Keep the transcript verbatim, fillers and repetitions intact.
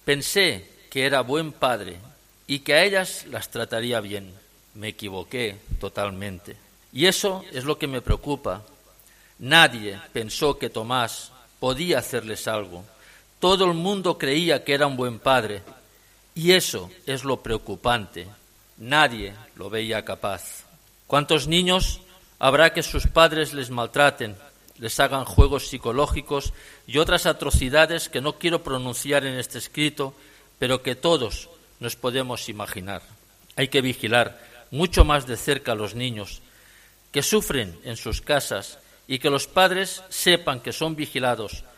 Pensé que era buen padre y que a ellas las trataría bien. Me equivoqué totalmente. Y eso es lo que me preocupa. Nadie pensó que Tomás podía hacerles algo. Todo el mundo creía que era un buen padre. Y eso es lo preocupante. Nadie lo veía capaz. ¿Cuántos niños habrá que sus padres les maltraten, les hagan juegos psicológicos y otras atrocidades que no quiero pronunciar en este escrito, pero que todos nos podemos imaginar? Hay que vigilar mucho más de cerca a los niños que sufren en sus casas y que los padres sepan que son vigilados